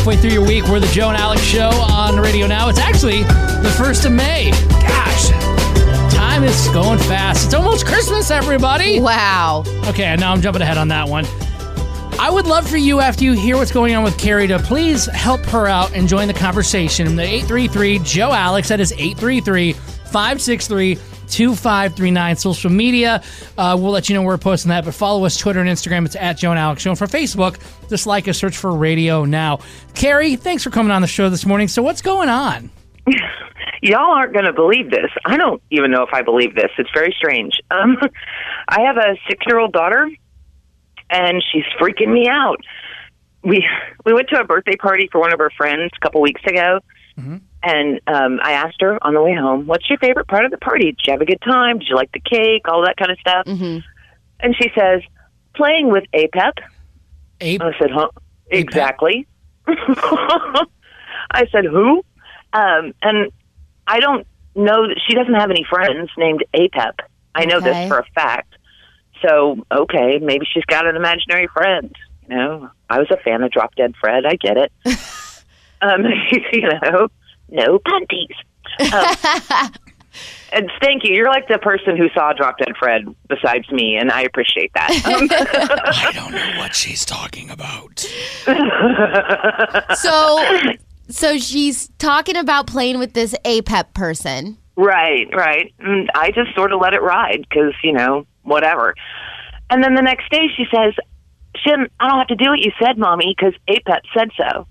halfway through your week. We're the Joe and Alex Show on the radio now. It's actually the 1st of May. Gosh, time is going fast. It's almost Christmas, everybody. Wow. Okay, now I'm jumping ahead on that one. I would love for you, after you hear what's going on with Carrie, to please help her out and join the conversation. The 833-JOE-ALEX. That is 833-563-2539. Social media, we'll let you know we're posting that, but follow us Twitter and Instagram. It's at Joe and Alex Show. And for Facebook, just like us, search for Radio Now. Carrie, thanks for coming on the show this morning. So what's going on? Y'all aren't going to believe this. I don't even know if I believe this. It's very strange. I have a 6-year-old daughter, and she's freaking me out. We went to a birthday party for one of her friends a couple weeks ago, and I asked her on the way home, what's your favorite part of the party? Did you have a good time? Did you like the cake? All that kind of stuff. And she says, playing with APEP. I said, huh? Exactly. I said, who? And I don't know that she doesn't have any friends named APEP. I know this for a fact. So, okay, maybe she's got an imaginary friend. You know, I was a fan of Drop Dead Fred. I get it. You know, no panties. And thank you. You're like the person who saw Drop Dead Fred besides me, and I appreciate that. I don't know what she's talking about. So she's talking about playing with this APEP person. Right. And I just sort of let it ride because, you know, whatever. And then the next day she says, Shem, I don't have to do what you said, Mommy, because APEP said so.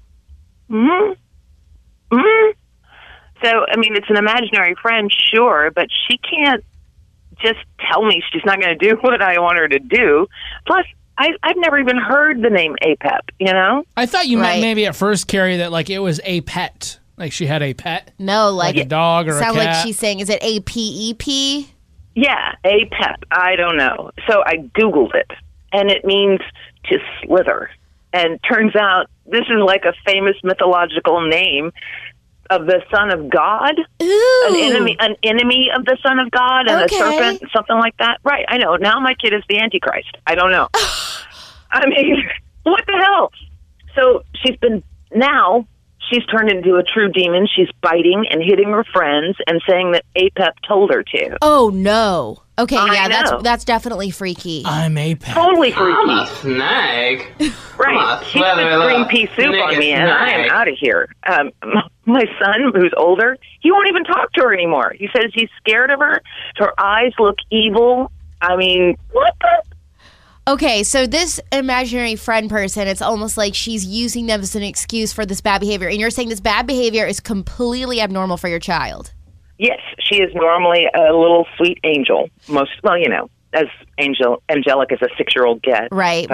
So, I mean, it's an imaginary friend, sure, but she can't just tell me she's not going to do what I want her to do. Plus, I've never even heard the name APEP, you know? I thought you meant maybe at first, Carrie, that like it was a pet. Like she had a pet. No, like a dog or a cat. Sound like she's saying, is it APEP? Yeah, APEP. I don't know. So I Googled it, and it means to slither. And turns out this is like a famous mythological name of the Son of God. Ooh. An enemy of the Son of God, and a serpent, something like that. Right, I know. Now my kid is the Antichrist. I don't know. I mean, what the hell? So she's turned into a true demon. She's biting and hitting her friends and saying that APEP told her to. Oh, no. Okay, I yeah, know. that's definitely freaky. I'm APEP. Totally freaky. I'm a snake. Right. She put green pea soup on me, and I am out of here. My son, who's older, he won't even talk to her anymore. He says he's scared of her. Her eyes look evil. I mean, what the... Okay, so this imaginary friend person, it's almost like she's using them as an excuse for this bad behavior. And you're saying this bad behavior is completely abnormal for your child. Yes, she is normally a little sweet angel. You know, as angelic as a 6-year-old gets. Right.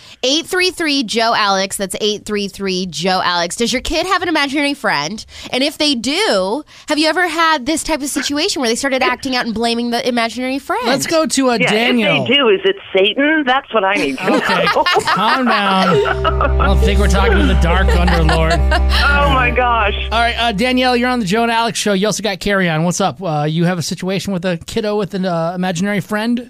833-JOE-ALEX. That's 833-JOE-ALEX. Does your kid have an imaginary friend? And if they do, have you ever had this type of situation where they started acting out and blaming the imaginary friend? Let's go to Daniel. If they do, is it Satan? That's what I need to know. Okay, calm down. I don't think we're talking to the Dark Underlord. Oh, my gosh. All right, Danielle, you're on the Joe and Alex Show. You also got Carrie on. What's up? You have a situation with a kiddo with an imaginary friend?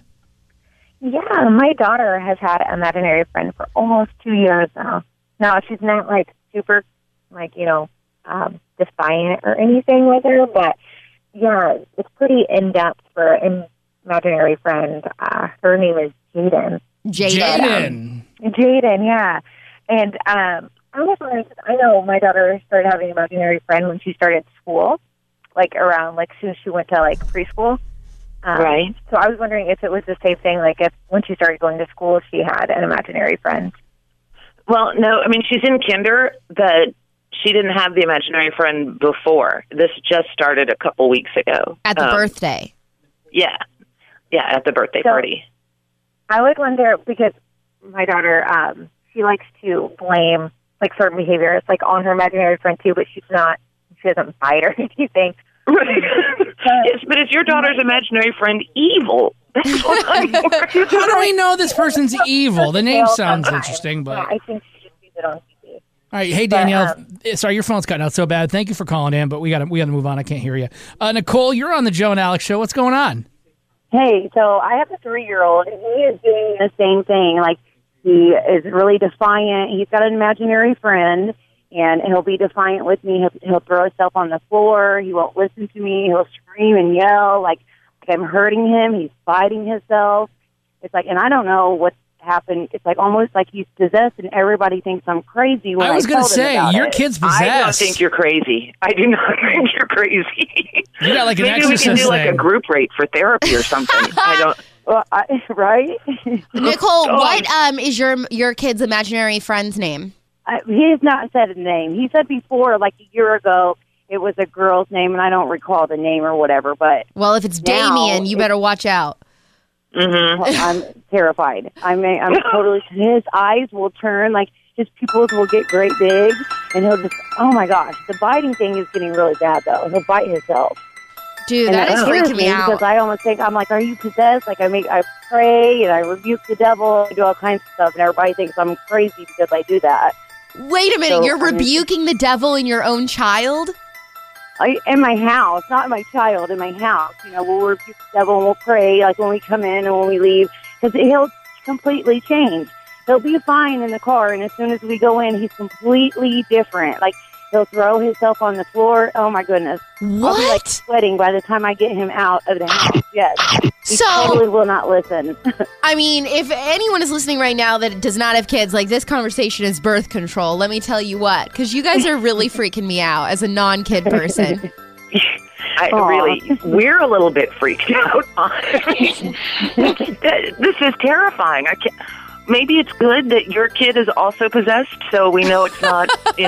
Yeah, my daughter has had an imaginary friend for almost 2 years now. Now, she's not, like, super, like, you know, defiant or anything with her, but, yeah, it's pretty in-depth for an imaginary friend. Her name is Jaden. Jaden, yeah. And I was wondering, I know my daughter started having an imaginary friend when she started school, like, around, like, soon as she went to, like, preschool. Right. So I was wondering if it was the same thing, like if when she started going to school, she had an imaginary friend. Well, no, I mean, she's in kinder, but she didn't have the imaginary friend before. This just started a couple weeks ago. At the birthday? Yeah. Yeah, at the birthday party. I would wonder, because my daughter, she likes to blame, like, certain behaviors, like, on her imaginary friend, too, but she doesn't bite or anything. Right. Yes, but is your daughter's imaginary friend evil? That's what I'm worried about. How do we know this person's evil? The name sounds interesting, but... Yeah, I think she just sees it on TV. All right, hey, Danielle. Sorry, your phone's cutting out so bad. Thank you for calling in, but we got to move on. I can't hear you. Nicole, you're on the Joe and Alex Show. What's going on? Hey, so I have a 3-year-old, and he is doing the same thing. Like, he is really defiant. He's got an imaginary friend, and he'll be defiant with me. He'll throw himself on the floor. He won't listen to me. He'll scream and yell like I'm hurting him. He's fighting himself. It's like, and I don't know what's happened. It's like almost like he's possessed, and everybody thinks I'm crazy. When I was going to say, your kid's possessed. I don't think you're crazy. I do not think you're crazy. You got like an Maybe exorcist we can do like a thing. group rate for therapy or something. I don't. Well, right? Nicole, what is your kid's imaginary friend's name? He has not said a name. He said before, like a year ago, it was a girl's name, and I don't recall the name or whatever. But Well, if it's now Damien, you better watch out. I'm terrified. I'm totally. His eyes will turn, like his pupils will get great big, and he'll just. Oh my gosh, the biting thing is getting really bad though. He'll bite himself. Dude, And that is scares freaking me out. because I almost think I'm like, are you possessed? Like I pray and I rebuke the devil. I do all kinds of stuff, and everybody thinks I'm crazy because I do that. Wait a minute, So, you're I mean- rebuking the devil in your own child? In my house, not my child, in my house. You know, we'll rebuke the devil and we'll pray, like when we come in and when we leave, because he'll completely change. He'll be fine in the car, and as soon as we go in, he's completely different. Like, he'll throw himself on the floor. Oh, my goodness. I'll be, like, What? sweating by the time I get him out of the house. Yes. He So- totally will not listen. I mean, if anyone is listening right now that does not have kids, like this conversation is birth control. Let me tell you what, because you guys are really freaking me out as a non-kid person. Really, we're a little bit freaked out. This is terrifying. I can't. Maybe it's good that your kid is also possessed, so we know it's not.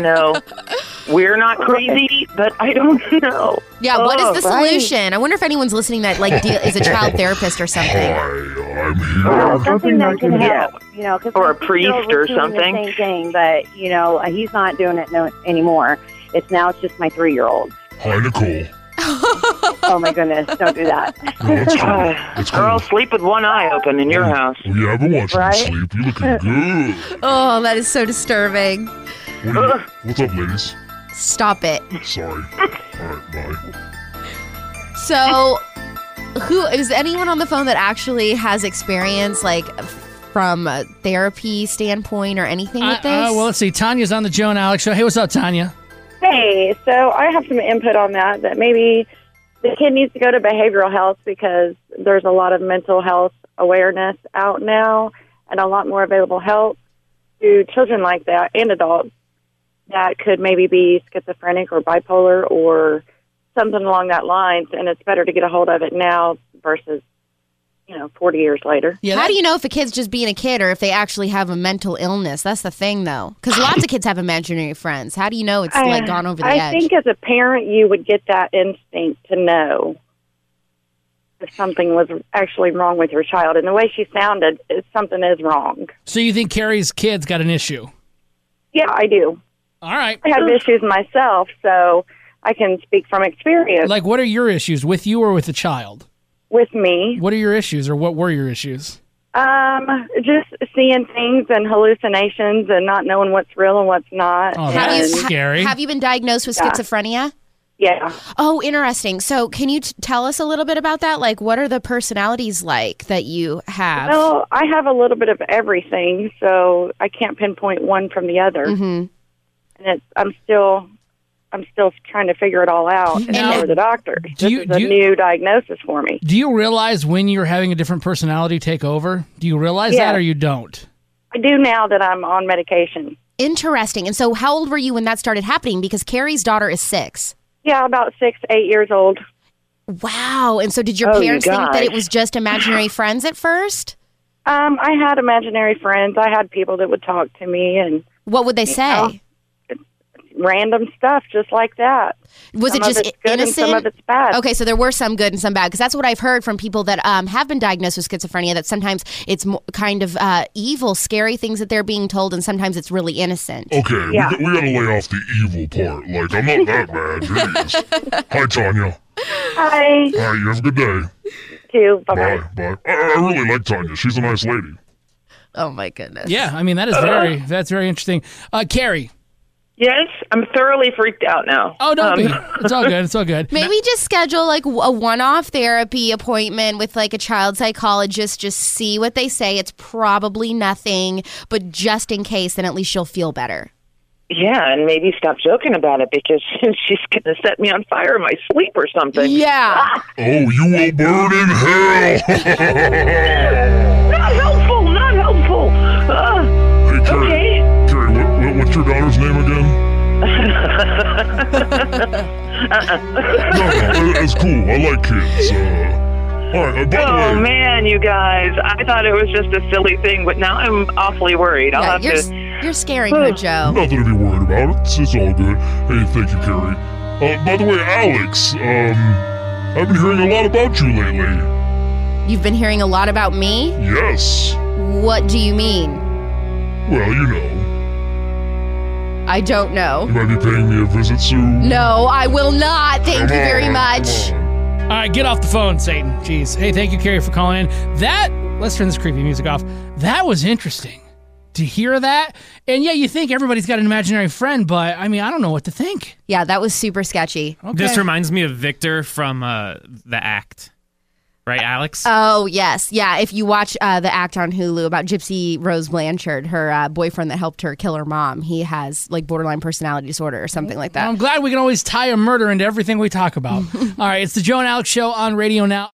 We're not crazy, but I don't know. Yeah, what is the right. solution? I wonder if anyone's listening that is a child therapist or something. I'm here. Something that can Yeah. help, you know, 'cause Or a my priest girl was or doing something. The same thing, but he's not doing it anymore. It's just my 3-year-old. Hi, Nicole. Oh my goodness! Don't do that. No, it's cool. It's cool. Girl, sleep with one eye open in your house. Yeah, I've been watching Right? you sleep. You're looking good. Oh, that is so disturbing. What's up, ladies? Stop it. Sorry. All right, bye. So, who is anyone on the phone that actually has experience, like from a therapy standpoint or anything with this? Well, let's see. Tanya's on the Joe and Alex show. Hey, what's up, Tanya? Hey, so I have some input on that maybe the kid needs to go to behavioral health because there's a lot of mental health awareness out now and a lot more available help to children like that and adults that could maybe be schizophrenic or bipolar or something along that lines, and it's better to get a hold of it now versus 40 years later. Yeah. How do you know if a kid's just being a kid or if they actually have a mental illness? That's the thing, though. Because lots of kids have imaginary friends. How do you know it's like gone over the I edge? think as a parent, you would get that instinct to know if something was actually wrong with your child. And the way she sounded, something is wrong. So you think Carrie's kid's got an issue? Yeah, I do. All right. I have issues myself, so I can speak from experience. Like, what are your issues with you or with the child? With me, What are your issues, or what were your issues? just seeing things and hallucinations and not knowing what's real and what's not. Oh, Have that you- is scary. Have you been diagnosed with Yeah. schizophrenia? Yeah. Oh, interesting. So can you tell us a little bit about that? Like, what are the personalities like that you have? Well, I have a little bit of everything, so I can't pinpoint one from the other. Mhm. And I'm still trying to figure it all out and Now, for the doctor. do you- This is a do you- new diagnosis for me. Do you realize when you're having a different personality take over? Do you realize Yeah. that, or you don't? I do now that I'm on medication. Interesting. And so how old were you when that started happening? Because Carrie's daughter is 6. Yeah, about 6, 8 years old. Wow. And so did your Oh, you parents think that guys. it was just imaginary friends at first? I had imaginary friends. I had people that would talk to me and What would they say? random stuff just like that. Was Some it of just it's good innocent? and some of it's bad. Okay, so there were some good and some bad, because that's what I've heard from people that have been diagnosed with schizophrenia, that sometimes it's kind of evil, scary things that they're being told, and sometimes it's really innocent. Okay, Yeah. we gotta lay off the evil part. Like, I'm not that bad. Jeez. Hi, Tanya. Hi, All right, you have a good day. too. Bye-bye. Bye. Bye. I really like Tanya. She's a nice lady. Oh, my goodness. Yeah, I mean, that's very interesting. Carrie. Yes, I'm thoroughly freaked out now. Oh, don't be. It's all good. It's all good. Maybe just schedule like a one-off therapy appointment with like a child psychologist. Just see what they say. It's probably nothing, but just in case, then at least you'll feel better. Yeah, and maybe stop joking about it because she's going to set me on fire in my sleep or something. Yeah. Oh, you will burn in hell! Not helpful, not helpful. Hey, Carrie, Okay. Carrie, what's your daughter's name again? No, that's cool. I like kids. All right, by the Oh, way, man, you guys. I thought it was just a silly thing, but now I'm awfully worried. I'll Yeah, have to... you're scaring her, Joe. nothing to be worried about. It's all good. Hey, thank you, Carrie. By the way, Alex, I've been hearing a lot about you lately. You've been hearing a lot about me? Yes. What do you mean? Well, you know. I don't know. You might be paying me a visit soon. No, I will not. Thank you Come very on, much. come on. All right, get off the phone, Satan. Jeez. Hey, thank you, Carrie, for calling in. Let's turn this creepy music off. That was interesting to hear that. And yeah, you think everybody's got an imaginary friend, but I mean, I don't know what to think. Yeah, that was super sketchy. Okay. This reminds me of Victor from The Act. Right, Alex? Oh, yes. Yeah, if you watch the act on Hulu about Gypsy Rose Blanchard, her boyfriend that helped her kill her mom, he has like borderline personality disorder or something like that. I'm glad we can always tie a murder into everything we talk about. All right, it's the Joe and Alex Show on Radio Now.